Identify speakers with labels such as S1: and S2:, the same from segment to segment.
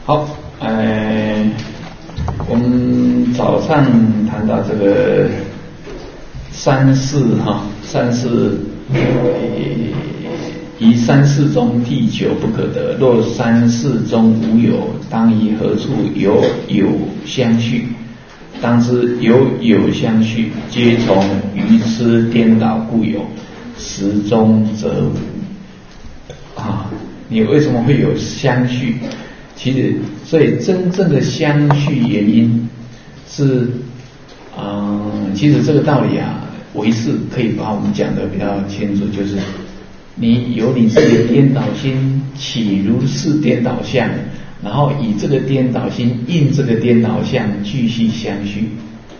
S1: 好，我们早上谈到这个三世三世以三世中第九不可得，若三世中无有，当以何处有有相续？当知有有相续，皆从愚痴颠倒故有，实中则无。你为什么会有相续？所以真正的相续原因是，其实这个道理唯识可以把我们讲得比较清楚，就是你由你自己的颠倒心起如是颠倒相，然后以这个颠倒心应这个颠倒相继续相续，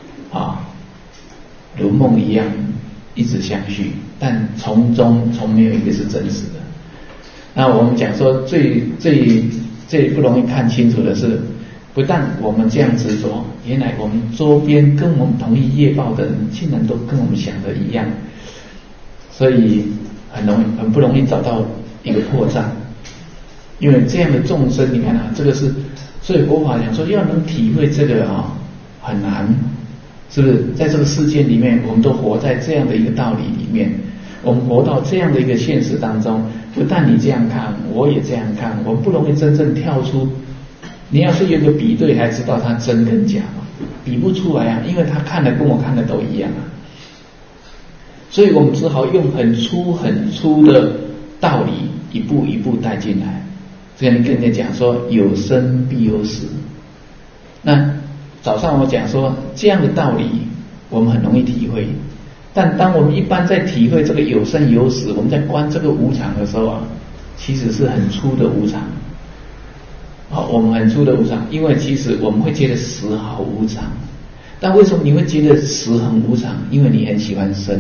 S1: 如梦一样一直相续，但从中从没有一个是真实的。那我们讲说最不容易看清楚的是，不但我们这样执着，原来我们周边跟我们同一业报的人，竟然都跟我们想的一样，所以很不容易找到一个破绽。因为这样的众生，你看这个是，所以佛法讲说要能体会这个很难，是不是？在这个世界里面，我们都活在这样的一个道理里面，我们活到这样的一个现实当中，不但你这样看，我也这样看，我们不容易真正跳出。你要是有个比对，才知道它真跟假比不出来因为他看的跟我看的都一样所以我们只好用很粗很粗的道理一步一步带进来。这样跟人家讲说有生必有死。那早上我讲说这样的道理我们很容易体会，但当我们一般在体会这个有生有死，我们在观这个无常的时候其实是很粗的无常。我们很粗的无常，因为其实我们会觉得死好无常，但为什么你会觉得死很无常？因为你很喜欢生，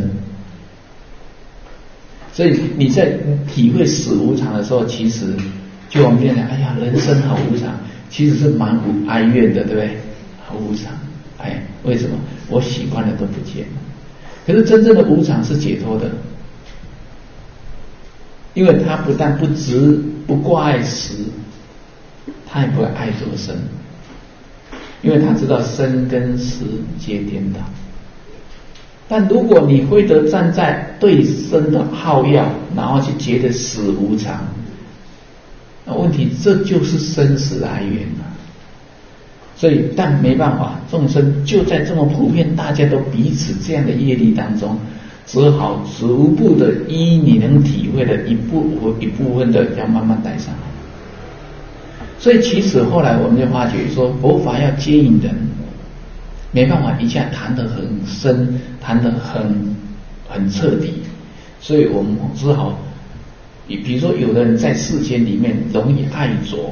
S1: 所以你在体会死无常的时候，其实就我们变成人生好无常，其实是蛮哀怨的，对不对？好无常，为什么？我喜欢的都不见了。可是真正的无常是解脱的，因为他不但不执不挂碍死，他也不会爱着生，因为他知道生跟死皆颠倒。但如果你非得站在对生的好要，然后去觉得死无常，那问题这就是生死哀怨所以但没办法，众生就在这么普遍大家都彼此这样的业力当中，只好逐步的依你能体会的一部分的要慢慢带上来。所以其实后来我们就发觉说，佛法要接引人，没办法一下谈得很深，谈得很彻底，所以我们只好，比如说有的人在世间里面容易爱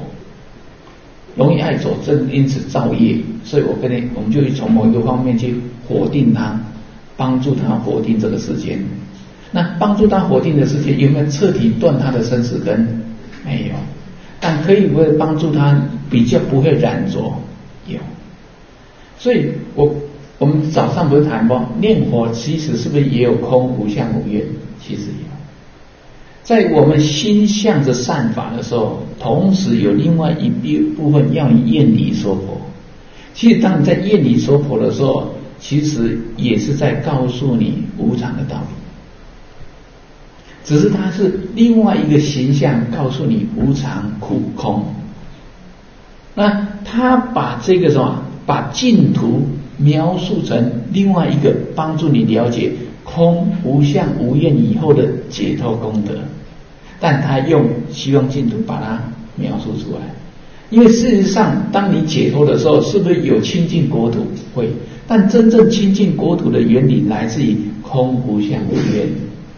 S1: 着，正因此造业，所以我们就从某一个方面去否定他，帮助他否定这个世间。那帮助他否定的世界有没有彻底断他的生死根？没有。但可以不会帮助他比较不会染着？有。所以我们早上不是谈过念佛其实是不是也有空无相无愿？其实有。在我们心向着善法的时候，同时有另外一部分要你厌离娑婆。其实当你在厌离娑婆的时候，其实也是在告诉你无常的道理，只是它是另外一个形象告诉你无常苦空。那他把这个把净土描述成另外一个帮助你了解空无相无愿以后的解脱功德，但他希望净土把它描述出来。因为事实上当你解脱的时候，是不是有亲近国土？会。但真正亲近国土的原理来自于空无相无愿。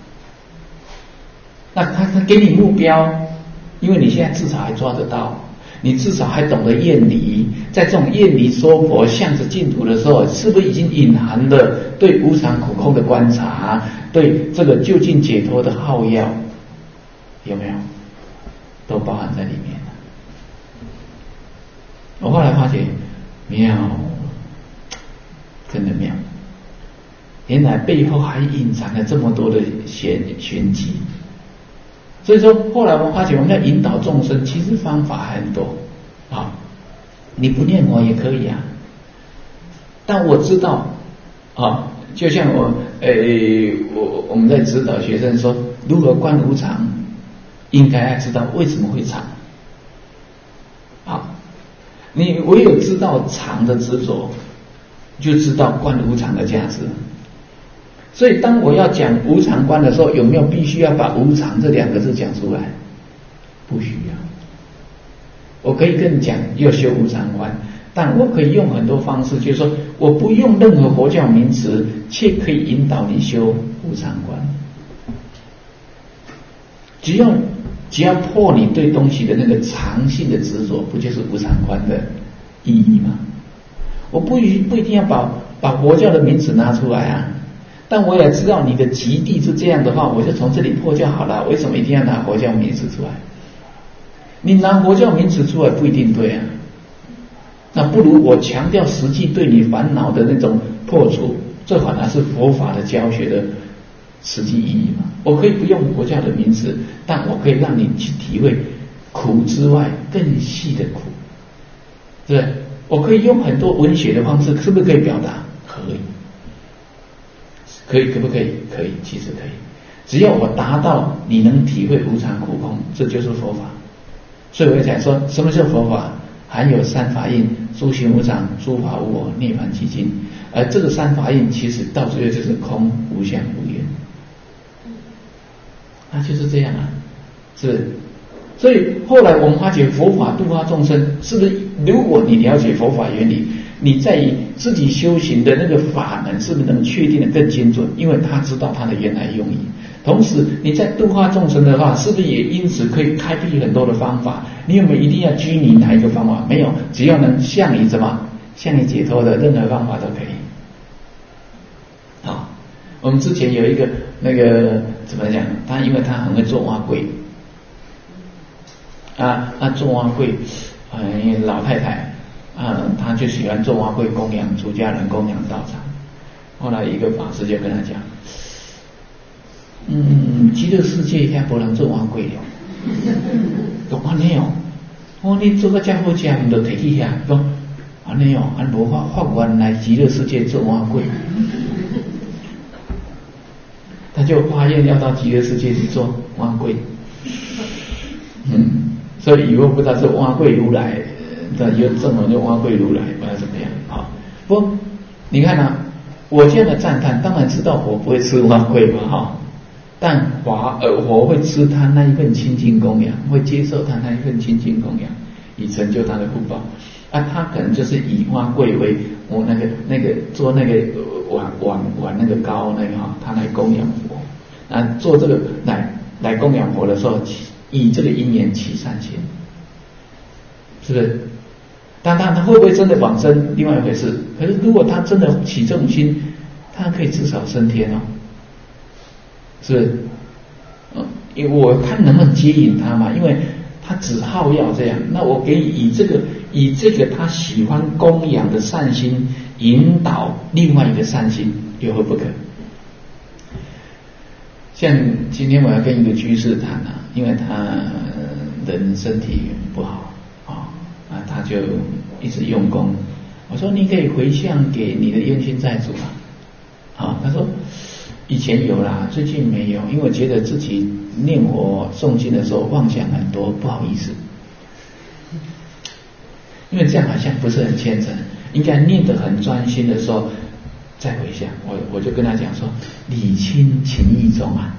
S1: 那他给你目标，因为你现在至少还抓得到，你至少还懂得厌离，在这种厌离娑婆向着净土的时候，是不是已经隐含了对无常苦空的观察，对这个究竟解脱的好要？有没有？都包含在里面了。我后来发觉妙，真的妙，原来背后还隐藏了这么多的玄机。所以说后来我们发觉我们要引导众生，其实方法很多你不念佛也可以啊。但我知道啊，就像我们在指导学生说如何观无常，应该要知道为什么会常。好，你唯有知道常的执着，就知道观无常的价值。所以当我要讲无常观的时候，有没有必须要把无常这2个字讲出来？不需要。我可以跟你讲要修无常观，但我可以用很多方式，就是说我不用任何佛教名词，却可以引导你修无常观。只要破你对东西的那个常性的执着，不就是无常观的意义吗？我不一定要把佛教的名词拿出来啊，但我也知道你的极地是这样的话，我就从这里破就好了。为什么一定要拿佛教名词出来？你拿佛教名词出来不一定对啊，那不如我强调实际对你烦恼的那种破除，这反而是佛法的教学的实际意义嘛。我可以不用佛教的名词，但我可以让你去体会苦之外更细的苦，对不对？我可以用很多文学的方式，是不是可以表达？可以，可不可以？可以，其实可以。只要我达到你能体会无常苦空，这就是佛法。所以我才说，什么是佛法？含有三法印：诸行无常，诸法无我，涅槃寂静。而这个三法印，其实到最后就是空、无相、无愿。那就是这样啊，是不是？所以后来我们发觉佛法度化众生，是不是？如果你了解佛法原理，你在于自己修行的那个法门，是不是能确定的更精准？因为他知道他的原来用意。同时你在度化众生的话，是不是也因此可以开辟很多的方法？你有没有一定要拘泥哪一个方法？没有，只要能向你解脱的任何方法都可以。好，我们之前有一个那个怎么讲？他因为他很会做碗粿啊，那做碗粿，老太太啊，她就喜欢做碗粿供养出家人，供养道场。后来一个法师就跟他讲，极乐世界也不能做碗粿了。讲安尼哦，我你做个这好吃，唔就提起遐讲安尼哦，无法愿来极乐世界做碗粿。他就发愿要到极乐世界去做碗粿。所以以后不知道是碗粿如来，那就正好就碗粿如来，不知道怎么样。好，不过你看啊，我这样的赞叹，当然知道我不会吃碗粿嘛，哈。但我会吃他那一份清净供养，会接受他那一份清净供养，以成就他的福报。啊，他可能就是以碗粿为我那个做那个碗那个糕那个哈，他来供养佛。啊，做这个来供养佛的时候，以这个因缘起善心，是不是？但他会不会真的往生，另外一回事。可是如果他真的起这种心，他可以至少升天哦。是不是？因为我看能不能接引他嘛，因为他只好要这样，那我给以这个他喜欢供养的善心引导另外一个善心，有何不可？像今天我要跟一个居士谈啊，因为他人身体不好啊，他就一直用功。我说你可以回向给你的冤亲债主啊，他说以前有啦，最近没有，因为我觉得自己念佛诵经的时候妄想很多，不好意思。因为这样好像不是很虔诚，应该念得很专心的时候再回向。我就跟他讲说，礼轻情意重啊，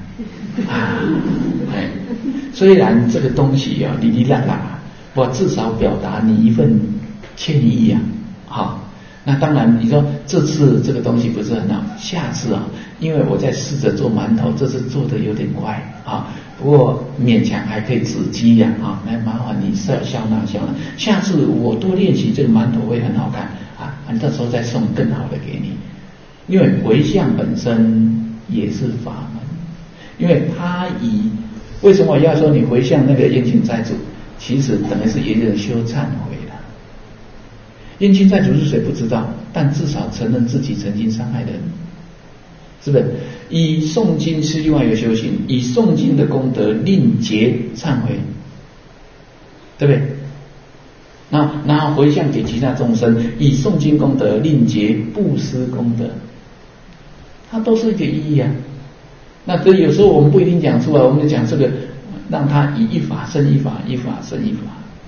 S1: 虽然这个东西啊哩哩啦啦，我至少表达你一份歉意啊，好。那当然，你说这次这个东西不是很好，下次啊，因为我在试着做馒头，这次做的有点快啊，不过勉强还可以止饥呀啊，来麻烦你笑纳，下次我多练习这个馒头会很好看啊，到时候再送更好的给你。因为回向本身也是法门，因为他为什么要说你回向那个冤亲债主，其实等于是也有修忏悔。冤亲债主是谁不知道，但至少承认自己曾经伤害人，是不是？以诵经是另外一个修行，以诵经的功德令结忏悔，对不对？ 然后回向给其他众生，以诵经功德令结布施功德，它都是一个意义啊。那这有时候我们不一定讲出来，我们就讲这个，让它以一法生一法，一法生一法，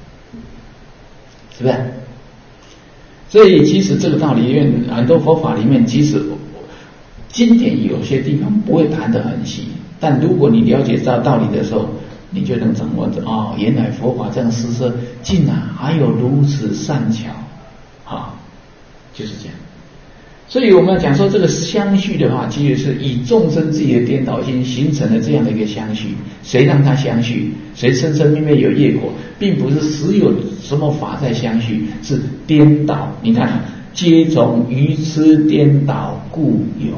S1: 是不是？所以其实这个道理里面，很多佛法里面，即使经典有些地方不会谈得很细，但如果你了解到道理的时候，你就能掌握着哦，原来佛法这样施设，竟然还有如此善巧，就是这样。所以我们要讲说这个相续的话，其实是以众生自己的颠倒心形成了这样的一个相续。谁让他相续？谁生生灭灭有业果，并不是实有什么法在相续，是颠倒。你看，皆从愚痴颠倒故有。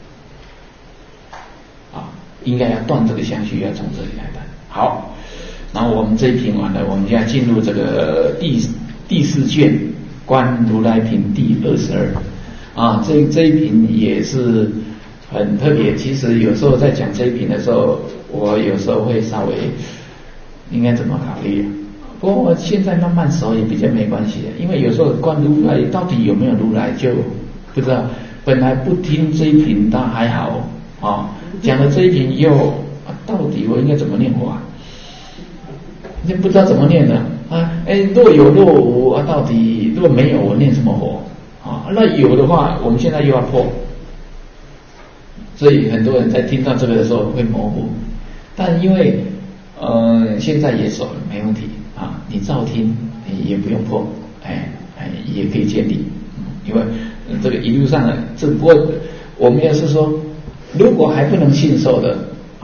S1: 应该要断这个相续，要从这里来断。好，然后我们这一品完了，我们要进入这个第四卷观如来品第22。这一品也是很特别。其实有时候在讲这一品的时候，我有时候会稍微应该怎么考虑。不过我现在慢慢熟也比较没关系的，因为有时候观如来到底有没有如来就不知道。本来不听这一品倒还好讲了这一品以后到底我应该怎么念佛你不知道怎么念的若有若无到底若没有我念什么佛那有的话我们现在又要破，所以很多人在听到这个的时候会模糊，但因为现在也熟了，没问题你照听也不用破，也可以建立，因为这个一路上只不过我们要是说，如果还不能信受的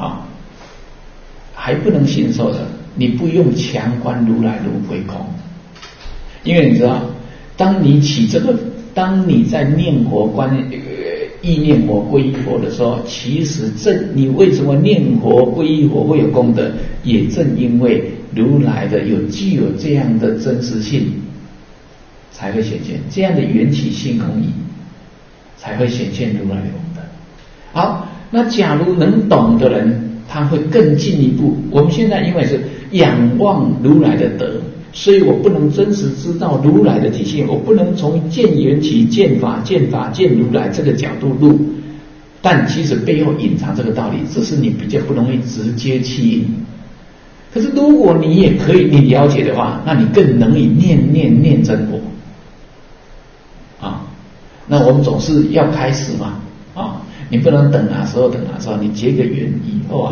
S1: 还不能信受的，你不用强观如来如归空，因为你知道，当你在念佛意念佛皈依佛的时候，其实你为什么念佛皈依佛会有功德，也正因为如来的具有这样的真实性，才会显现这样的缘起性空义，才会显现如来的功德。好，那假如能懂的人，他会更进一步。我们现在因为是仰望如来的德，所以我不能真实知道如来的体系，我不能从见缘起、见法、见如来这个角度入，但其实背后隐藏这个道理，只是你比较不容易直接契应。可是如果你也可以你了解的话，那你更能以念真佛那我们总是要开始嘛你不能等哪时候，你结个缘以后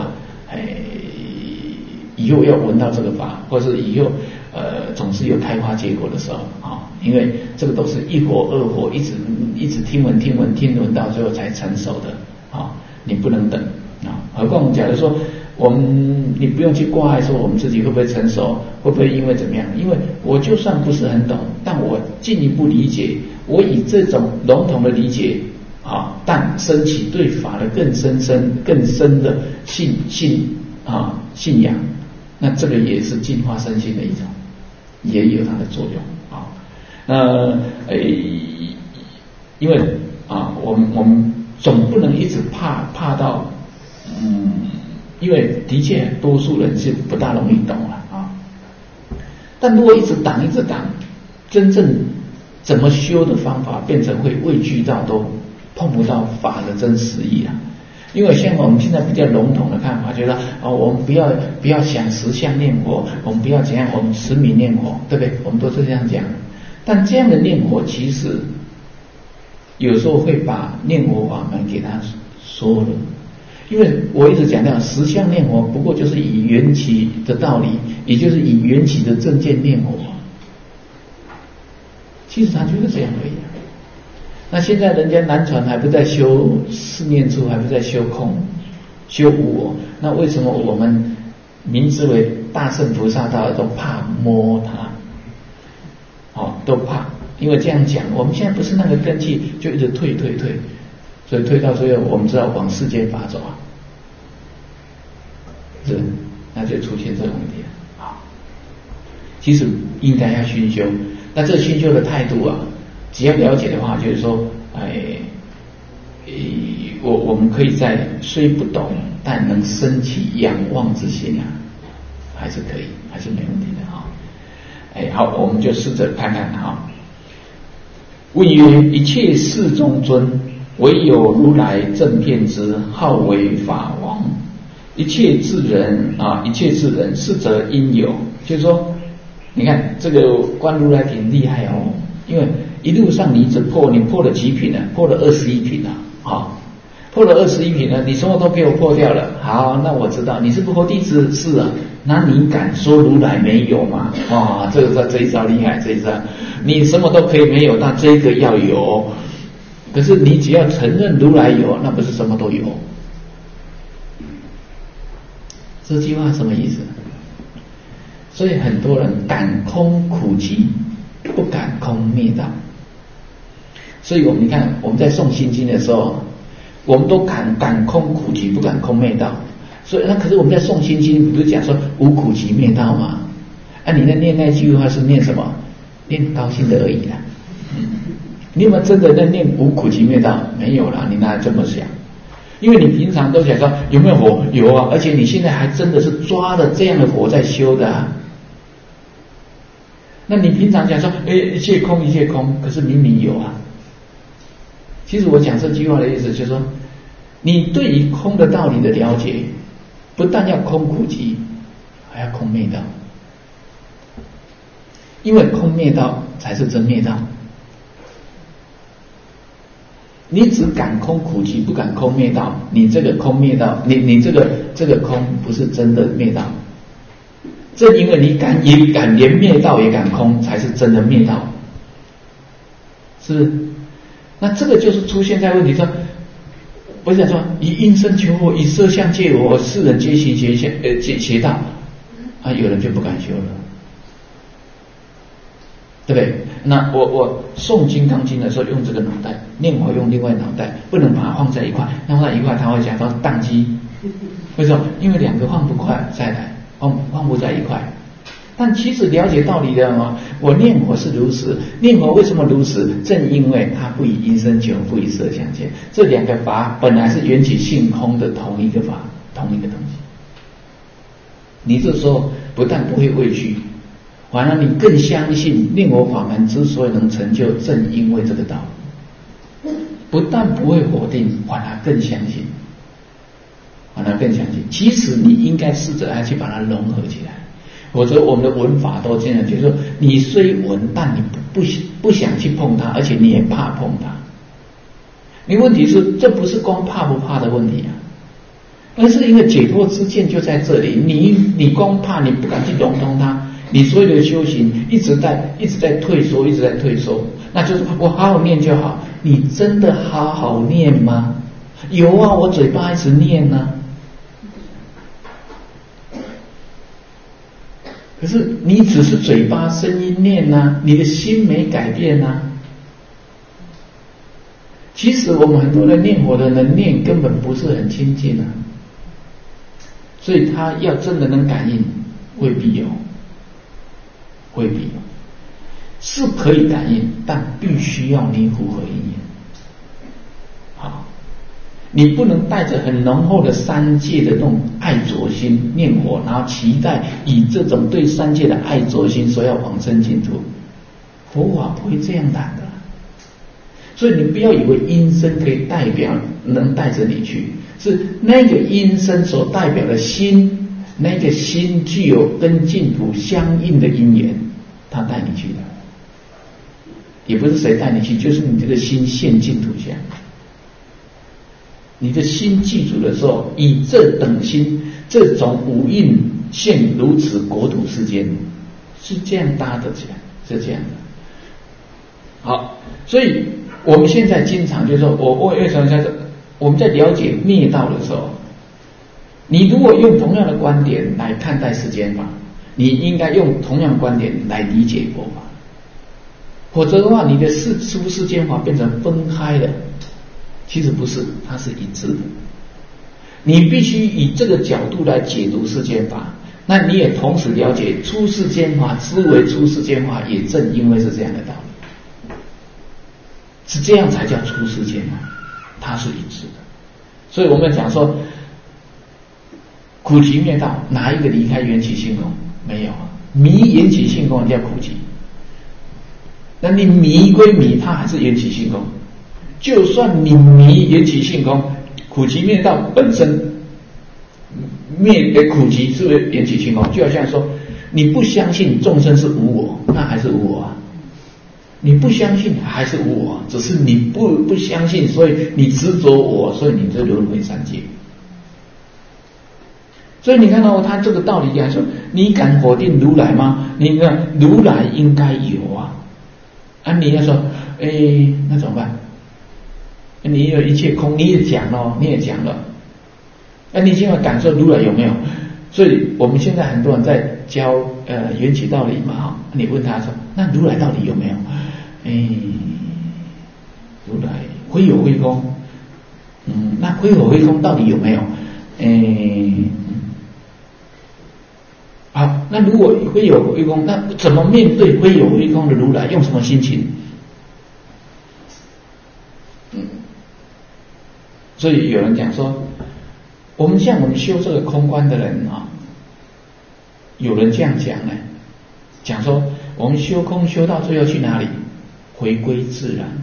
S1: 以后要闻到这个法，或是以后总是有开花结果的时候因为这个都是一火二火，一直听闻到最后才成熟的你不能等何况假如说你不用去挂碍说我们自己会不会成熟，会不会因为怎么样，因为我就算不是很懂，但我进一步理解，我以这种笼统的理解但升起对法的更深的信仰，那这个也是净化身心的一种，也有它的作用因为我们总不能一直怕到因为的确多数人是不大容易懂了但如果一直挡，真正怎么修的方法变成会畏惧到都碰不到法的真实意了。因为像我们现在比较笼统的看法，觉得我们不要想实相念佛，我们不要怎样，我们持名念佛，对不对？我们都是这样讲。但这样的念佛其实有时候会把念佛法门给他说了，因为我一直讲到实相念佛不过就是以缘起的道理，也就是以缘起的正见念佛，其实他就是这样而已那现在人家南传还不在修四念处，还不在修空修无我，那为什么我们名之为大乘菩萨道都怕摸它都怕，因为这样讲我们现在不是那个根器，就一直退，所以退到最后我们知道往世间法走那就出现这种问题其实应该要熏修，那这个熏修的态度只要了解的话，就是说我们可以在虽不懂但能升起仰望之心还是可以，还是没问题的好，我们就试着看看哈。问曰：一切事中尊，唯有如来正遍知，号为法王。一切智人啊，一切智人，是则因有。就是说，你看这个观如来挺厉害哦，因为一路上你你破了几品了？破了21品了，破了21品了，你什么都给我破掉了。好，那我知道你是佛弟子，是啊，那你敢说如来没有吗？这一招厉害，这一招你什么都可以没有，但这个要有。可是你只要承认如来有，那不是什么都有。这句话什么意思？所以很多人敢空苦集，不敢空灭道。所以你看我们在诵心经的时候，我们都敢空苦集，不敢空灭道。所以可是我们在诵心经不是讲说无苦集灭道吗？你在念那句话是念什么？念高兴的而已啦。你有没有真的在念无苦集灭道？没有啦，你哪这么想？因为你平常都想说有没有火？有啊，而且你现在还真的是抓了这样的火在修的啊。那你平常讲说一切空一切空，可是明明有啊。其实我讲这句话的意思就是说，你对于空的道理的了解，不但要空苦集，还要空灭道。因为空灭道才是真灭道。你只敢空苦集，不敢空灭道，你这个空灭道，你这个空不是真的灭道。正因为你也敢连灭道也敢空，才是真的灭道，是不是？那这个就是出现在问题上。我想说，以因身求我，以色相借我，世人皆行邪道啊，有人就不敢修了，对不对？那我诵金刚经的时候用这个脑袋，念佛用另外脑袋，不能把它放在一块，放在一块它会假装宕机。为什么？因为两个放不快再来，放不在一块。但其实了解道理的嘛，我念佛是如此，念佛为什么如此？正因为它不以因身求，不以色相见，这两个法本来是缘起性空的同一个法，同一个东西。你这时候不但不会畏惧，反而你更相信念佛法门之所以能成就，正因为这个道理。不但不会否定，反而更相信，其实你应该试着来去把它融合起来。否则我们的文法都这样，就是说你虽闻，但你不想去碰它，而且你也怕碰它。你问题是，这不是光怕不怕的问题啊，而是因为解脱之见就在这里。你光怕，你不敢去融通它，你所有的修行一直在退缩，那就是我好好念就好。你真的好好念吗？有啊，我嘴巴一直念啊。可是你只是嘴巴声音念啊，你的心没改变啊。其实我们很多人念佛的人念根本不是很亲近啊，所以他要真的能感应，未必有，是可以感应，但必须要你符合因缘。好，你不能带着很浓厚的三界的那种爱着心念佛，然后期待以这种对三界的爱着心说要往生净土，佛法不会这样谈的。所以你不要以为音声可以代表能带着你去，是那个音声所代表的心，那个心具有跟净土相应的因缘，他带你去的，也不是谁带你去，就是你这个心现净土相。你的心记住的时候，以这等心，这种五蕴现如此国土世间，是这样搭的起来，是这样的。好，所以我们现在经常就是说，我为什么在这？我们在了解灭道的时候，你如果用同样的观点来看待世间法，你应该用同样的观点来理解佛法，否则的话，你的世间法变成分开了。其实不是，它是一致的。你必须以这个角度来解读世间法，那你也同时了解出世间法之为出世间法，也正因为是这样的道理，是这样才叫出世间法，它是一致的。所以我们讲说，苦集灭道，哪一个离开缘起性空？没有啊。 迷缘起性空叫苦集。那你迷归迷，它还是缘起性空。就算你迷缘起性空，苦集灭道本身灭苦集是不是缘起性空？就好像说，你不相信众生是无我，那还是无我啊。你不相信还是无我，只是你不相信，所以你执着我，所以你就轮回三界。所以你看到他这个道理讲说，你敢否定如来吗？你看如来应该有啊，你要说，那怎么办？你有一切空，你也讲了，你现在感受如来有没有？所以我们现在很多人在教缘起道理嘛，你问他说，那如来到底有没有？如来非有非空，那非有非空到底有没有？好，那如果非有非空，那怎么面对非有非空的如来？用什么心情？所以有人讲说，我们修这个空观的人啊，有人这样讲呢，讲说我们修空修到最后去哪里？回归自然。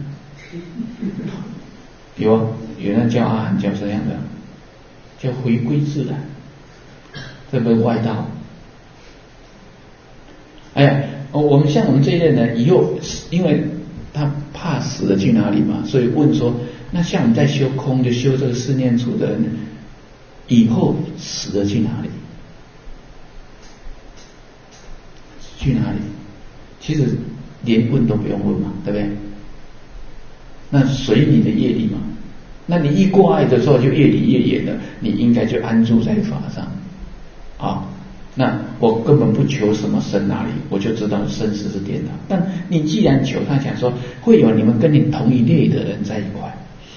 S1: 有人叫阿含叫这样的，叫回归自然，这个外道。我们像我们这一类人，以后因为他怕死了去哪里嘛，所以问说，那像我们在修空就修这个四念处的人，以后死了去哪里？去哪里？其实连问都不用问嘛，对不对？那随你的业力嘛。那你一过爱的时候就越离越远了，你应该就安住在法上啊。那我根本不求什么生哪里，我就知道生死是颠倒。但你既然求，他讲说会有你们跟你同一类的人在一块，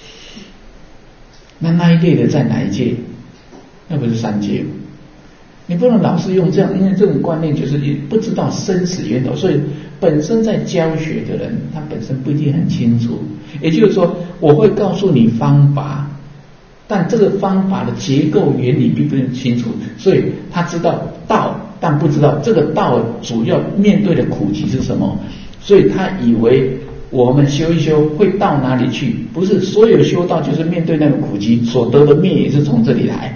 S1: 那一类的在哪一界？那不是三界吗？你不能老是用这样，因为这种观念就是你不知道生死源头，所以本身在教学的人，他本身不一定很清楚。也就是说，我会告诉你方法，但这个方法的结构原理并不清楚，所以他知道道，但不知道这个道主要面对的苦集是什么，所以他以为我们修一修会到哪里去？不是所有修道就是面对那个苦集，所得的灭也是从这里来。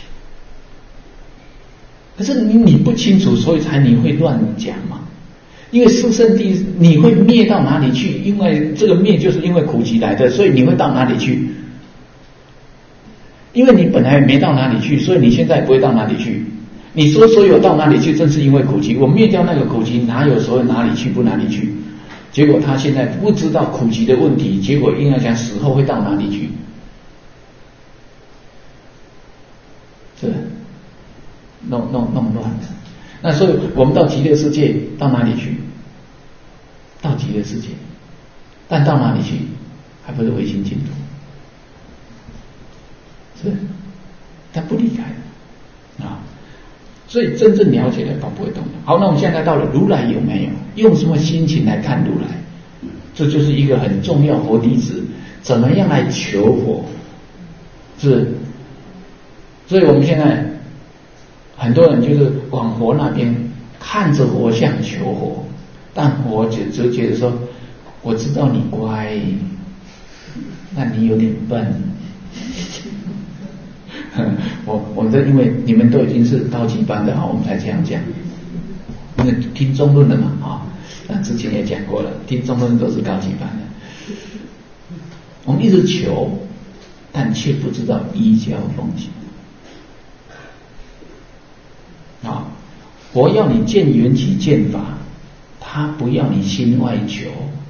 S1: 可是你不清楚，所以你会乱讲嘛。因为四圣谛你会灭到哪里去？因为这个灭就是因为苦集来的，所以你会到哪里去？因为你本来没到哪里去，所以你现在不会到哪里去。你说所有到哪里去，正是因为苦集。我灭掉那个苦集，哪有所谓哪里去不哪里去？结果他现在不知道苦集的问题，结果硬要讲死后会到哪里去？是弄乱的。那所以我们到极乐世界到哪里去？到极乐世界，但到哪里去？还不是唯心净土？是，他不离开啊。所以真正了解的他不会动的。好，那我们现在到了如来有没有？用什么心情来看如来？这就是一个很重要佛弟子怎么样来求佛，是。所以我们现在很多人就是往佛那边看着佛像求佛，但佛就觉得说，我知道你乖，那你有点笨。我们这因为你们都已经是高级班的，我们才这样讲。因为听中论的嘛，之前也讲过了，听中论都是高级班的。我们一直求，但却不知道依教奉行。佛要你见缘起见法，他不要你心外求，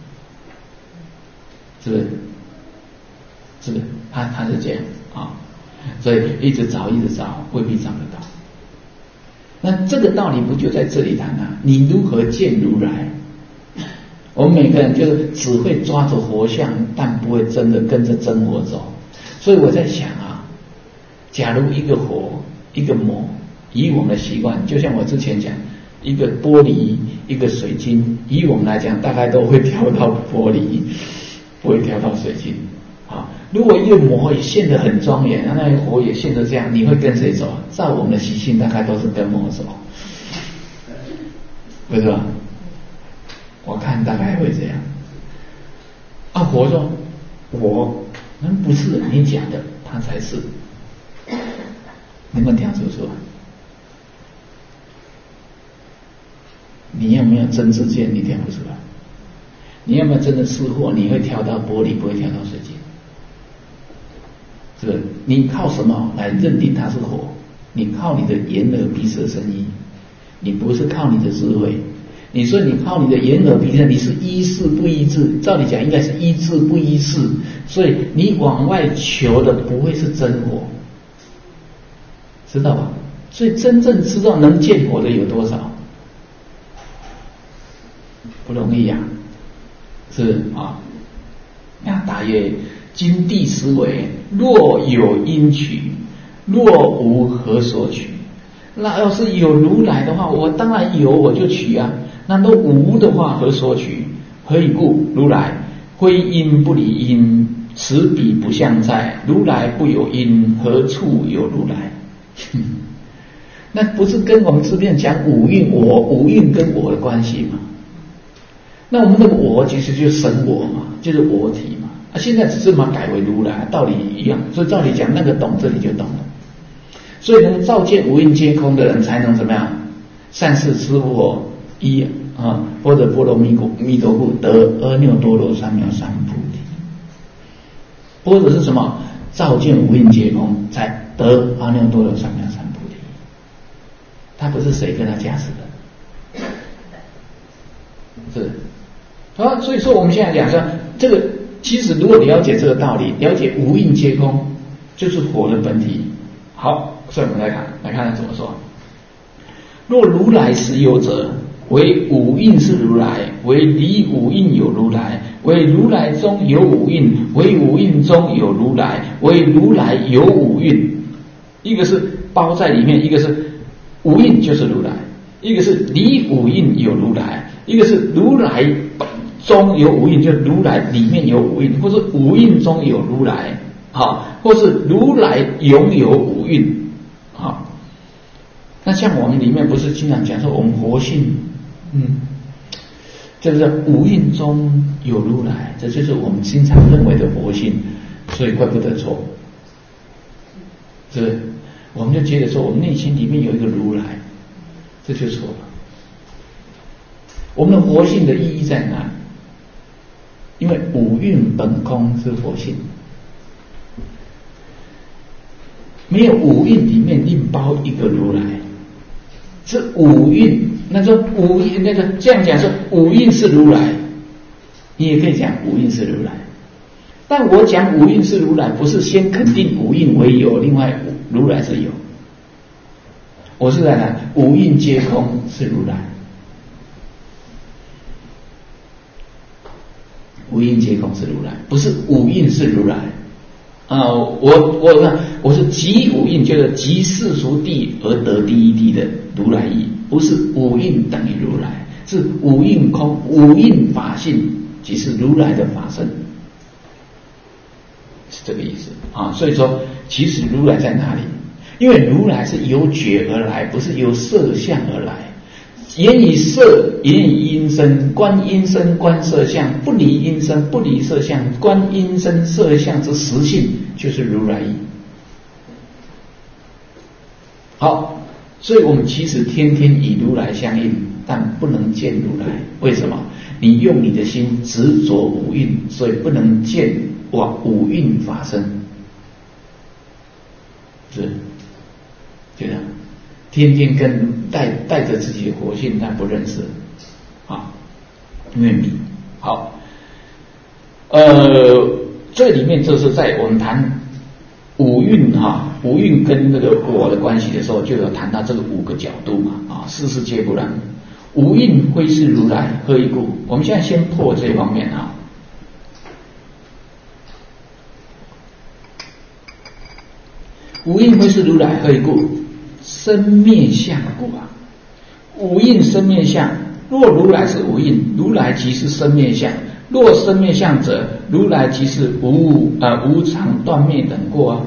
S1: 是不是？是不是？他是这样啊，所以一直找，未必找得到。那这个道理不就在这里谈啊？你如何见如来？我们每个人就是只会抓着佛像，但不会真的跟着真佛走。所以我在想啊，假如一个佛，一个魔。以我们的习惯，就像我之前讲，一个玻璃，一个水晶，以我们来讲，大概都会跳到玻璃，不会跳到水晶。好，如果一个魔也现得很庄严，那个佛也现得这样，你会跟谁走？照我们的习性，大概都是跟魔走。 不是吧？我看大概会这样。啊，佛说，我们不是你讲的，他才是。你们听清楚？你有没有真知见？你听不出来。你有没有真的识货？你会跳到玻璃，不会跳到水晶。是不是？你靠什么来认定它是火？你靠你的眼耳鼻舌身意，你不是靠你的智慧。你说你靠你的眼耳鼻舌，你是依事不依智，照理讲应该是依智不依事，所以你往外求的不会是真火，知道吧？所以真正知道能见火的有多少？不容易呀，是啊。那大约今地思维，若有因取，若无何所取？那要是有如来的话，我当然有，我就取啊。那若无的话，何所取？何以故？如来非因不离因，此彼不相在。如来不有因，何处有如来？那不是跟我们这边讲五蕴我，五蕴跟我的关系吗？那我们那个我其实就是神我嘛，就是我体嘛。啊，现在只是把改为如来，道理一样。所以照理讲，那个懂，这里就懂了。所以能照见无蕴皆空的人，才能怎么样？善事知我一啊，或者波罗蜜多故，得阿耨多罗三藐三菩提。或者是什么？照见无蕴皆空，才得阿耨多罗三藐三菩提。他不是谁跟他加持的，是啊。所以说我们现在讲说，这个其实如果了解这个道理，了解无蕴皆空，就是佛的本体。好，所以我们来看他怎么说。若如来实有者，为五蕴是如来，为离五蕴有如来，为如来中有五蕴，为五蕴中有如来，为如来有五蕴。一个是包在里面，一个是五蕴就是如来，一个是离五蕴有如来，一个是如来中有五蕴，就如来里面有五蕴，或是五蕴中有如来，好，或是如来拥有五蕴，好。那像我们里面不是经常讲说我们活性，就是五蕴中有如来，这就是我们经常认为的活性，所以怪不得错，是不是？我们就觉得说我们内心里面有一个如来，这就错了。我们的活性的意义在哪里？因为五蕴本空是活性，没有五蕴里面另包一个如来。是五蕴，那说五蕴那个这样讲说五蕴是如来，你也可以讲五蕴是如来。但我讲五蕴是如来，不是先肯定五蕴为有，另外如来是有。我是在谈五蕴皆空是如来，五蕴皆空是如来，不是五蕴是如来。我是集五蕴，就是集世俗谛而得第一谛的如来意，不是五蕴等于如来，是五蕴空，五蕴法性即是如来的法身，是这个意思啊。所以说，其实如来在哪里？因为如来是由觉而来，不是由色相而来。言以色，言以音声，观音声，观色相，不离音声，不离色相，观音声色相之实性，就是如来意。好，所以我们其实天天与如来相应，但不能见如来。为什么？你用你的心执着五蕴，所以不能见五蕴法身，是就这样。天天跟带着自己的活性，但不认识啊，因为迷。好，这里面就是在我们谈五蕴五蕴跟那个我的关系的时候，就有谈到这个五个角度嘛啊，世事皆不然，五蕴非是如来，何以故？我们现在先破这方面啊。五蕴非是如来，何以故？生灭相故啊，五蕴生灭相。若如来是五蕴，如来即是生灭相。若生灭相者，如来即是无常断灭等过啊。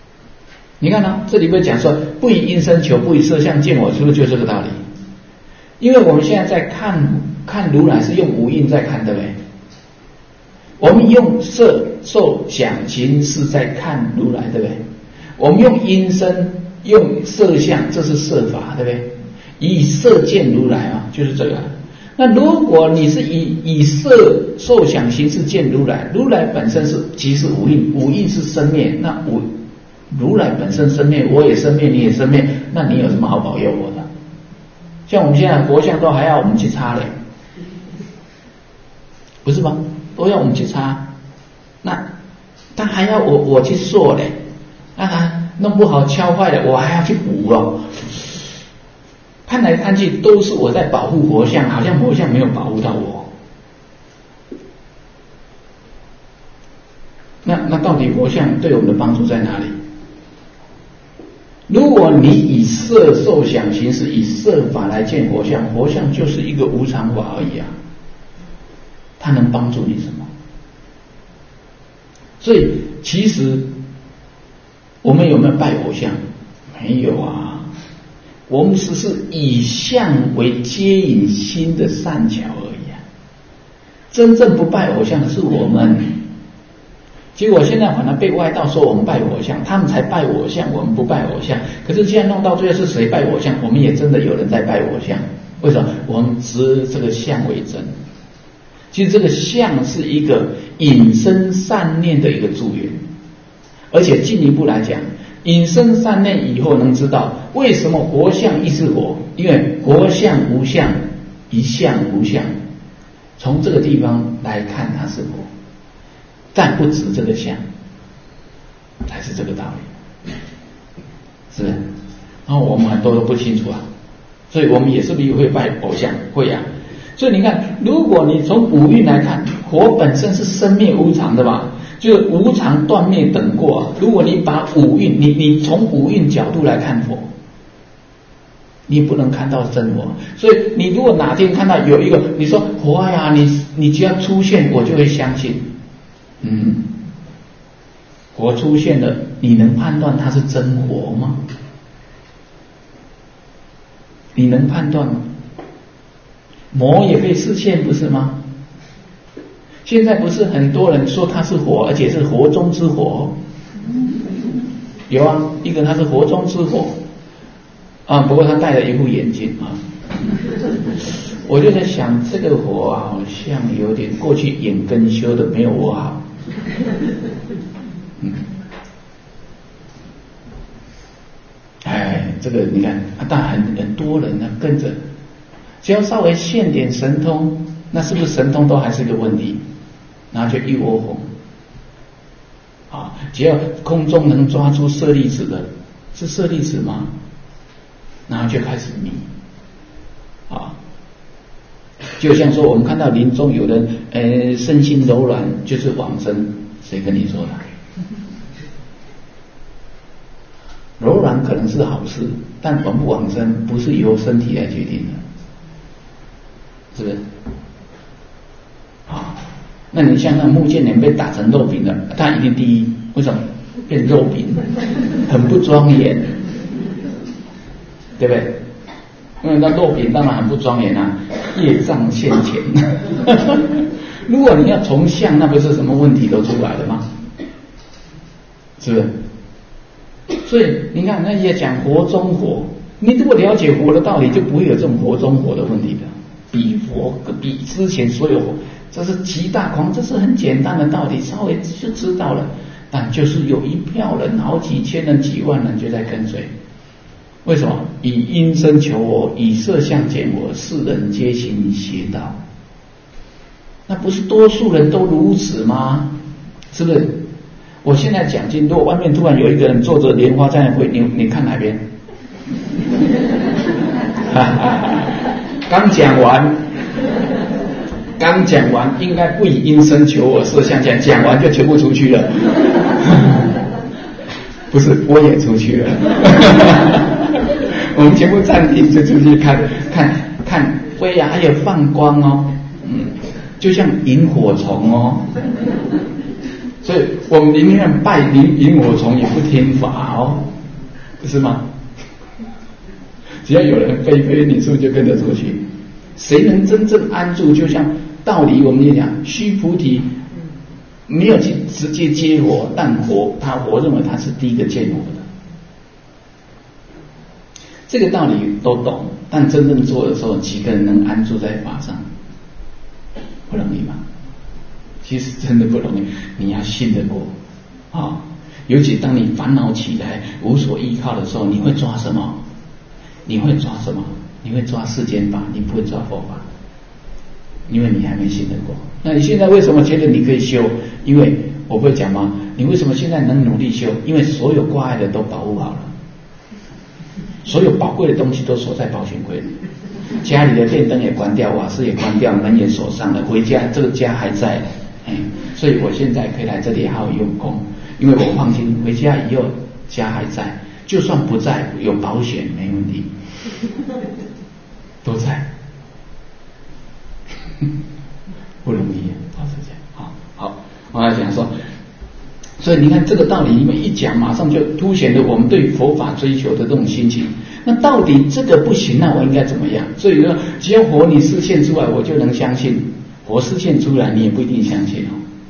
S1: 你看这里面讲说不以因生求，不以色相见我，是不是就这个道理？ 因为我们现在在看如来是用五蕴在看，对不对？我们用色受想行识在看如来，对不对？我们用音声用色相，这是色法，对不对？以色见如来啊，就是这个。那如果你是以色受想行识见如来，如来本身是即是五蕴，五蕴是生灭，那如来本身生灭，我也生灭，你也生灭，那你有什么好保佑我的？像我们现在佛像都还要我们去擦嘞，不是吗？都要我们去擦，那他还要我去塑嘞，那弄不好敲坏了，我还要去补哦。看来看去都是我在保护佛像，好像佛像没有保护到我。那到底佛像对我们的帮助在哪里？如果你以色受想行识，以色法来见佛像，佛像就是一个无常法而已啊，它能帮助你什么？所以其实我们有没有拜偶像？没有啊，我们只是以相为接引心的善巧而已啊。真正不拜偶像的是我们，结果现在反而被外道说我们拜偶像，他们才拜偶像，我们不拜偶像。可是现在弄到最后是谁拜偶像？我们也真的有人在拜偶像。为什么？我们执这个相为真。其实这个相是一个引生善念的一个助缘，而且进一步来讲，引生善念以后能知道为什么活相亦是活，因为活相无相，一相无相，从这个地方来看它是活，但不止这个相，才是这个道理，是不是？然后我们很多都不清楚啊，所以我们也是不是会拜偶像？会啊。所以你看，如果你从五蕴来看，佛本身是生灭无常的嘛，就是无常断灭等过啊。如果你把五蕴，你从五蕴角度来看佛，你不能看到真佛。所以你如果哪天看到有一个，你说佛呀，你只要出现，我就会相信。佛出现了，你能判断它是真佛吗？你能判断吗？魔也被示现，不是吗？现在不是很多人说他是佛，而且是佛中之佛。有啊，一个他是佛中之佛啊，不过他戴了一副眼镜啊。我就在想，这个佛啊，好像有点过去眼根修的没有我好。这个你看，但很多人呢跟着。只要稍微现点神通，那是不是神通都还是个问题？然后就一窝蜂啊！只要空中能抓出舍利子的，是舍利子吗？然后就开始迷啊！就像说我们看到林中有人身心柔软，就是往生，谁跟你说的？柔软可能是好事，但往不往生不是由身体来决定的。是不是？啊，那你像那穆建连被打成肉饼的，他一定第一，为什么？变肉饼，很不庄严，对不对？因为那肉饼当然很不庄严啊，业障现前。如果你要从相，那不是什么问题都出来了吗？是不是？所以你看那些讲活中活，你如果了解活的道理，就不会有这种活中活的问题的。比佛比之前所有，这是极大狂，这是很简单的道理，稍微就知道了。但就是有一票人，好几千人、几万人就在跟随。为什么？以因声求我，以色相见我，世人皆行邪道。那不是多数人都如此吗？是不是？我现在讲经，如果外面突然有一个人坐着莲花在那会，你看哪边？刚讲完，应该不以因声求我，色相见，讲完就全部出去了。不是，我也出去了。我们全部暂停，就出去看飞啊，还有放光哦，就像萤火虫哦。所以我们宁愿拜萤火虫，也不听法哦，不是吗？只要有人飞，你是不是就跟着出去？ 谁能真正安住？就像道理，我们也讲，须菩提没有去直接接佛，但佛认为他是第一个见佛的。这个道理都懂，但真正做的时候，几个人能安住在法上？不容易吗？其实真的不容易，你要信得过啊！尤其当你烦恼起来、无所依靠的时候，你会抓什么？你会抓什么？你会抓世间法，你不会抓佛法，因为你还没信得过。那你现在为什么觉得你可以修？因为我不会讲吗？你为什么现在能努力修？因为所有挂碍的都保护好了，所有宝贵的东西都锁在保险柜里，家里的电灯也关掉，瓦斯也关掉，门也锁上了，回家这个家还在，所以我现在可以来这里好好用功，因为我放心，回家以后家还在，就算不在，有保险没问题，都在，不容易，老实讲，好，我要讲说，所以你看这个道理，你们一讲，马上就凸显了我们对佛法追求的这种心情。那到底这个不行，那我应该怎么样？所以说，只要佛你示现出来，我就能相信；佛示现出来，你也不一定相信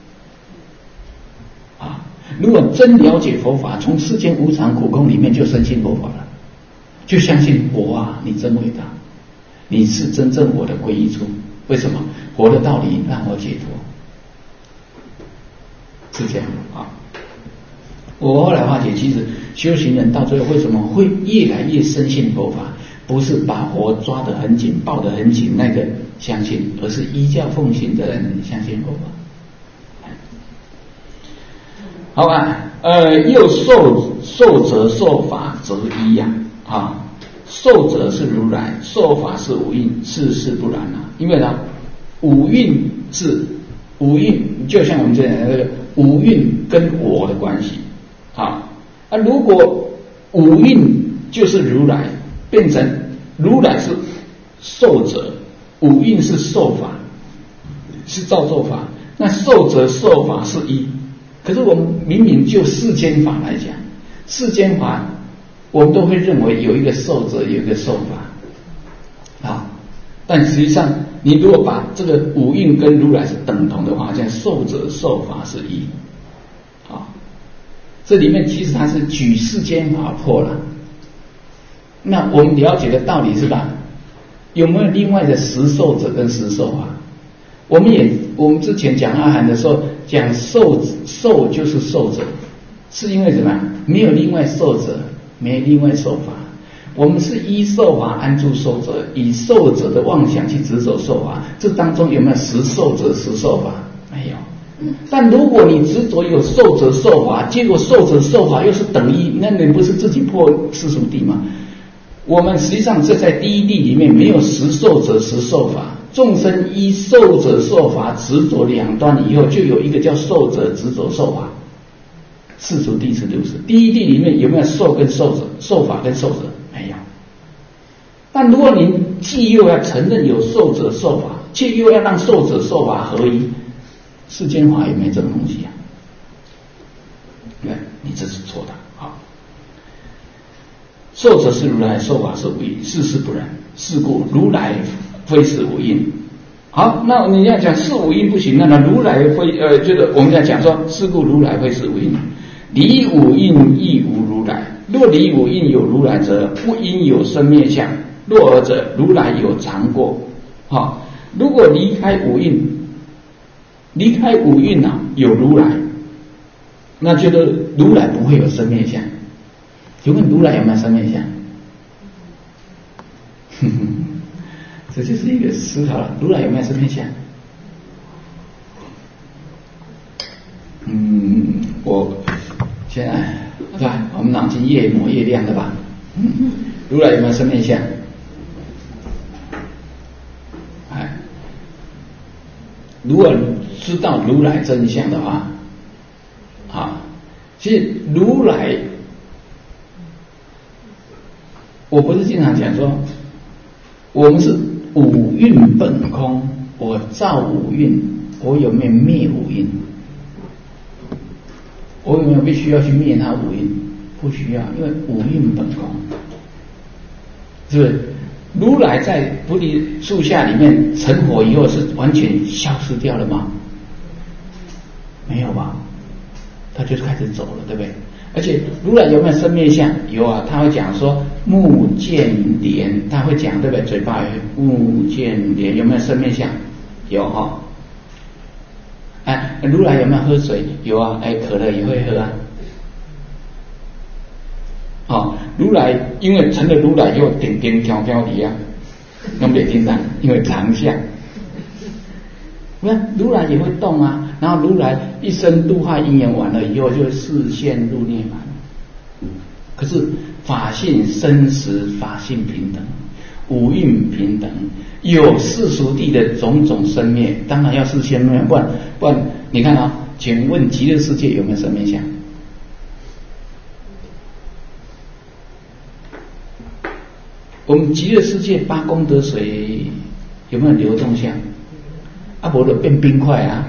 S1: 哦。如果真了解佛法，从世间无常苦空里面就深信佛法了，就相信佛啊，你真伟大，你是真正我的皈依处。为什么？佛的道理让我解脱，是这样啊。我后来发觉，其实修行人到最后为什么会越来越深信佛法？不是把佛抓得很紧、抱得很紧那个相信，而是依教奉行的人相信佛法。好吧，又受者受法则一呀，受者是如来，受法是五蕴，事不然啊。因为呢，五蕴就像我们这样那个五蕴跟我的关系。如果五蕴就是如来，变成如来是受者，五蕴是受法，是造作法，那受者受法是一。可是我们明明就世间法来讲，世间法我们都会认为有一个受者，有一个受法，但实际上你如果把这个五蕴跟如来是等同的话，这样受者受法是一。这里面其实它是举世间法破了。那我们了解的道理是吧？有没有另外的实受者跟实受法？我们之前讲阿含的时候讲受就是受者，是因为什么？没有另外受者，没有另外受法。我们是依受法安住受者，以受者的妄想去执着受法，这当中有没有实受者实受法？没有。但如果你执着有受者受法，结果受者受法又是等一，那你不是自己破世俗谛吗？我们实际上这在第一谛里面没有实受者实受法，众生依受者受法执着两端以后，就有一个叫受者执着受法。世俗谛是如此。第一谛里面有没有受跟受者，受法跟受者？没有。但如果你既又要承认有受者受法，却又要让受者受法合一，世间法也没这种东西啊！你这是错的。受者是如来，受法是无因，事不然。是故如来非是无因。好，那你要讲是无因不行，那如来非就是我们在讲说，是故如来非是无因，离五蕴亦无如来。若离五蕴有如来者，不应有生灭相。若尔者，如来有常过。如果离开五蕴有如来，那觉得如来不会有生灭相。请问如来有没有生灭相？这就是一个思考了。如来有没有生灭相？我现在对吧？我们脑筋越磨越亮的吧？如来有没有生灭相？如果知道如来真相的话，其实如来，我不是经常讲说，我们是五蕴本空，我造五蕴，我有没有灭五蕴？我有没有必须要去灭它五蕴？不需要，因为五蕴本空，是不是？ 如来在菩提树下里面成佛以后是完全消失掉了吗？没有吧，他就开始走了，对不对？而且如来有没有生灭相？有啊，他会讲说目犍连，他会讲对不对？嘴巴有目犍连，有没有生灭相？有哈、如来有没有喝水？有啊，渴了也会喝啊。如来因为成了如来又顶顶挑挑的啊，用不听到？因为常相。那如来也会动啊，然后如来一生度化因缘完了以后，就示现入涅槃。可是法性生死，法性平等，五蕴平等，有世俗谛的种种生灭，当然要事先灭，不然你看啊，请问极乐世界有没有生灭相？我们极乐世界八功德水有没有流动相？不就变冰块啊！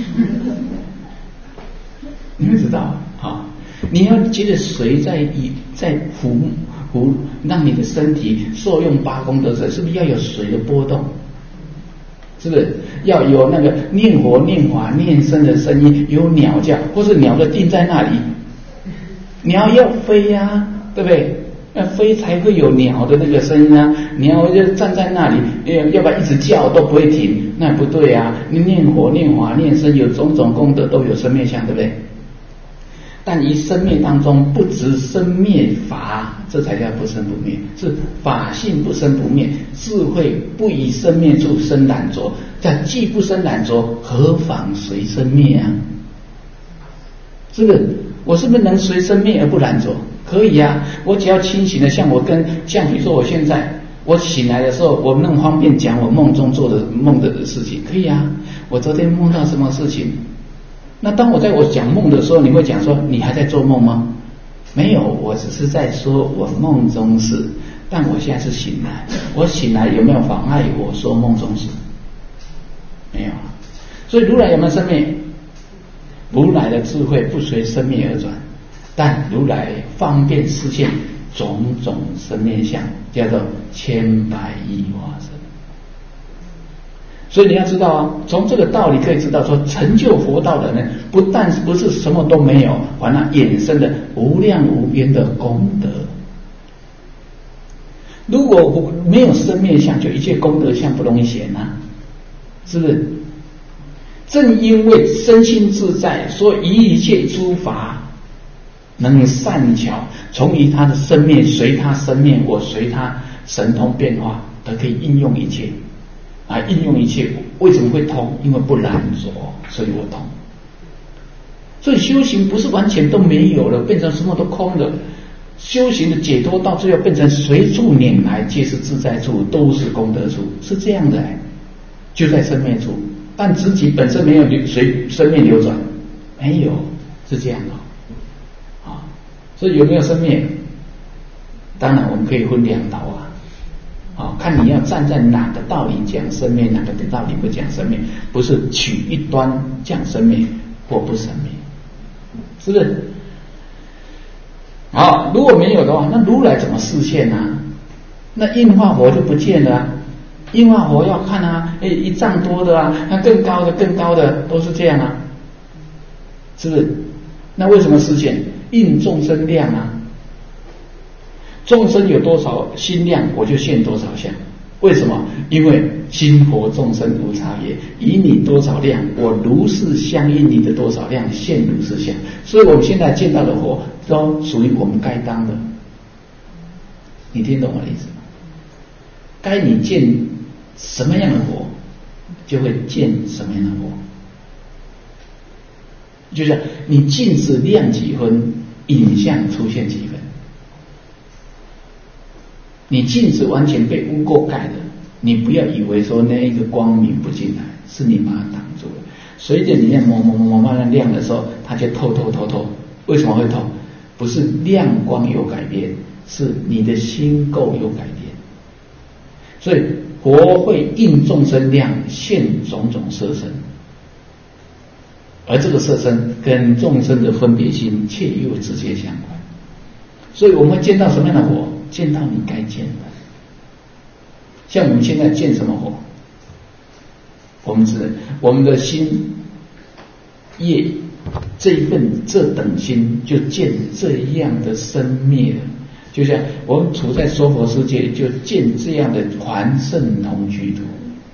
S1: 你们知道啊？你要觉得水在浮，让你的身体受用八功德水，是不是要有水的波动？是不是要有那个念佛、念法、念僧的声音，有鸟叫，或是鸟就定在那里？鸟要飞啊，对不对？要飞才会有鸟的那个声音啊！你要就站在那里，要不然一直叫都不会停，那不对啊！你念佛、念法、念僧，有种种功德都有生灭相，对不对？但于生灭当中，不执生灭法，这才叫不生不灭，是法性不生不灭，智慧不以生灭处生懒浊，但既不生懒浊，何妨随生灭啊？是不是？我是不是能随生灭而不懒浊？可以啊，我只要清醒的，像比如说我现在我醒来的时候，我那么方便讲我梦中做的梦的事情，可以啊。我昨天梦到什么事情？那当我讲梦的时候，你会讲说你还在做梦吗？没有，我只是在说我梦中事，但我现在是醒来，我醒来有没有妨碍我说梦中事？没有啊。所以如来有没有生灭？如来的智慧不随生灭而转。但如来方便示现种种生灭相，叫做千百亿化身。所以你要知道啊，从这个道理可以知道说，成就佛道的人，不但不是什么都没有，反而衍生的无量无边的功德。如果没有生灭相，就一切功德相不容易显啊，是不是？正因为身心自在，所以一切诸法能善巧从于他的生灭，随他生灭，我随他神通变化，都可以应用一切啊！应用一切，为什么会通？因为不懒惰，所以我通。所以修行不是完全都没有了，变成什么都空了。修行的解脱到最后变成随处拈来，皆是自在处，都是功德处，是这样的就在生灭处，但自己本身没有随生灭流转，没有，是这样的。所以有没有生灭？当然我们可以分两道啊，看你要站在哪个道理讲生灭，哪个道理不讲生灭，不是取一端讲生灭或不生灭，是不是？好，如果没有的话，那如来怎么示现呢？那应化佛就不见了啊。应化佛要看啊，一丈多的啊，那更高的都是这样啊，是不是？那为什么示现？应众生量啊，众生有多少心量，我就现多少相。为什么？因为心佛众生无差别，以你多少量，我如是相应你的多少量，现如是相。所以我们现在见到的佛都属于我们该当的。你听懂我的意思吗？该你见什么样的佛，就会见什么样的佛。就像你镜子亮几分，影像出现几分。你镜子完全被污垢盖的，你不要以为说那一个光明不进来，是你把它挡住了。随着你慢慢亮的时候，它就透。为什么会透？不是亮光有改变，是你的心垢有改变。所以佛会应众生量，现种种色身。而这个色身跟众生的分别心却又直接相关，所以我们会见到什么样的佛？见到你该见的。 像我们现在见什么火？我们的心业这等心就见这样的生灭了。就像我们处在娑婆世界，就见这样的还圣同居土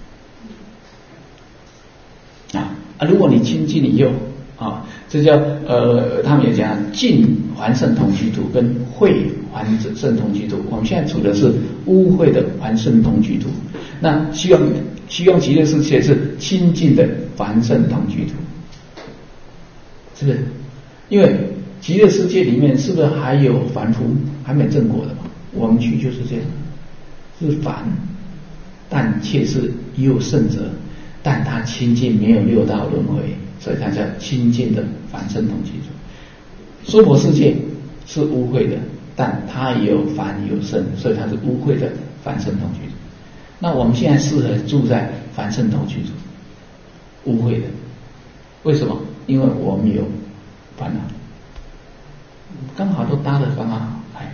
S1: 如果你亲近以后这叫他们也讲净还圣同居土跟秽还圣同居土。我们现在处的是污秽的还圣同居土，那希望极乐世界是清净的还圣同居土，是不是？因为极乐世界里面是不是还有凡夫还没证果的嘛？我们去就是这样，是凡，但却是也有圣者，但他清净没有六道轮回，所以他叫清净的凡圣同居土。娑婆世界是污秽的，但他也有凡有圣，所以他是污秽的凡圣同居土。那我们现在适合住在凡圣同居土，污秽的，为什么？因为我们有烦恼，刚好都搭得刚好。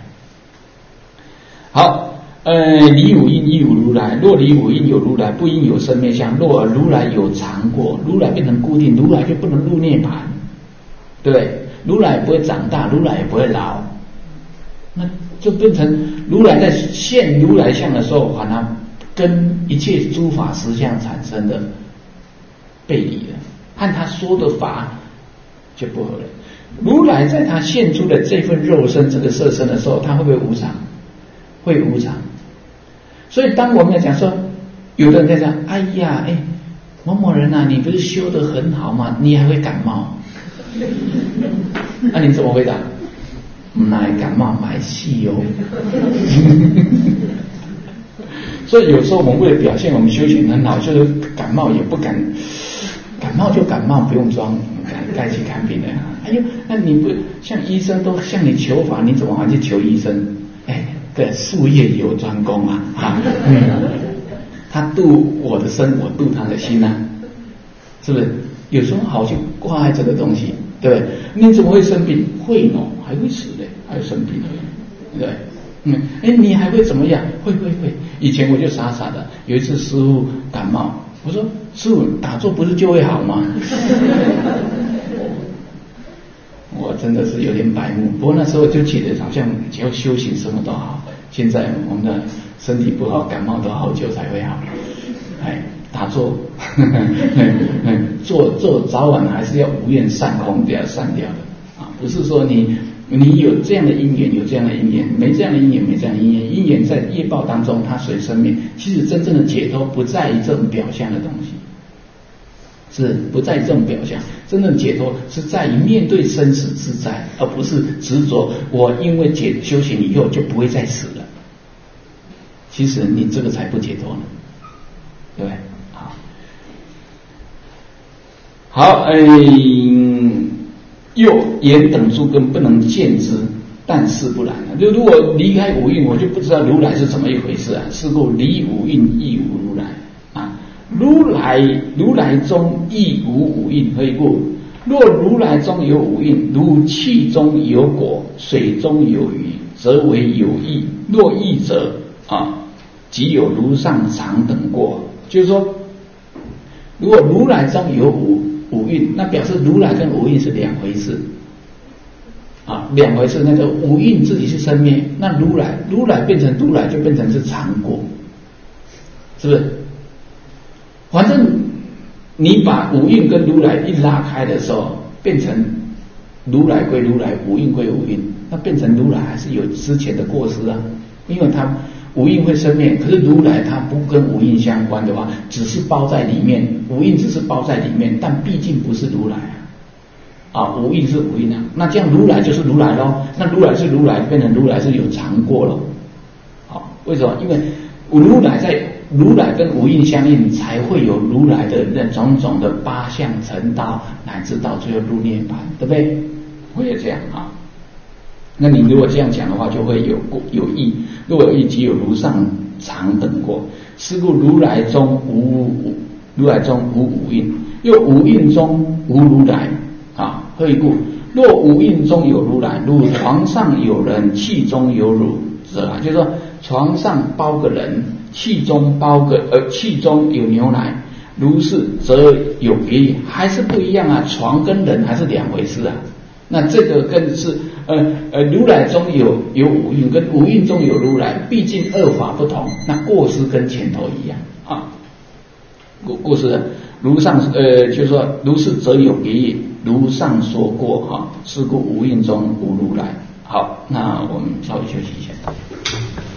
S1: 好，离五阴亦无如来。若离五阴有如来，不应有生灭相。若如来有常过，如来变成固定，如来就不能入涅槃，对不对？如来不会长大，如来也不会老，那就变成如来在现如来相的时候，反而跟一切诸法实相产生的背离了，和他说的法就不合了。如来在他现出的这份肉身这个色身的时候，他会不会无常？会无常。所以当我们要讲说，有的人在讲，哎呀，某某人啊，你不是修得很好吗？你还会感冒？那你怎么回答？买感冒买戏哦。所以有时候我们为了表现我们修行很好，就是感冒也不敢，感冒就感冒，不用装，该去看病的。哎呦，那你不像医生都向你求法，你怎么还去求医生？对，术业有专攻他度我的身，我度他的心是不是？有时候好去挂碍这个东西，对不对？你怎么会生病？会还会死的，还有生病的，对不对？你还会怎么样？会。以前我就傻傻的，有一次师父感冒，我说师父打坐不是就会好吗？我真的是有点白目，不过那时候就觉得好像只要修行什么都好。现在我们的身体不好，感冒都好久才会好。打坐，做早晚还是要无愿散空掉散掉的不是说你有这样的因缘，有这样的因缘，没这样的因缘，没这样的因缘。因缘在业报当中，它随生灭。其实真正的解脱不在于这种表象的东西。是不在这种表象，真正解脱是在于面对生死自在，而不是执着我因为修行以后就不会再死了。其实你这个才不解脱呢，对不对？好，又言等诸根不能见之，但是不然就如果离开五蕴，我就不知道如来是怎么一回事是故离五蕴亦无如来如来中亦无五蕴，何以故？若如来中有五蕴，如气中有果，水中有鱼，则为有义；若义者即有如上常等过。就是说，如果如来中有五蕴，那表示如来跟五蕴是两回事两回事。那个五蕴自己是生灭，那如来变成如来就变成是常过，是不是？反正你把五蕴跟如来一拉开的时候，变成如来归如来，五蕴归五蕴，那变成如来还是有之前的过失因为它五蕴会生灭，可是如来它不跟五蕴相关的话，只是包在里面，五蕴只是包在里面，但毕竟不是如来五蕴是五蕴那这样如来就是如来咯，那如来是如来，变成如来是有常过了为什么？因为如来跟五蕴相应，才会有如来的那种种的八相成道，乃至到最后入涅槃，对不对？会有这样那你如果这样讲的话，就会有义。若有义，即有如上常等过。是故如来中无五蕴，又五蕴中无如来何以故？若五蕴中有如来，如床上有人，气中有乳， 是吧？就是说床上包个人，气中有牛奶，如是则有别也，还是不一样啊，床跟人还是两回事啊。那这个跟是如来中有五蕴，跟五蕴中有如来，毕竟二法不同，那过失跟前头一样啊。过失如上就是说如是则有别也，如上说过哈，是故五蕴中无如来。好，那我们稍微休息一下。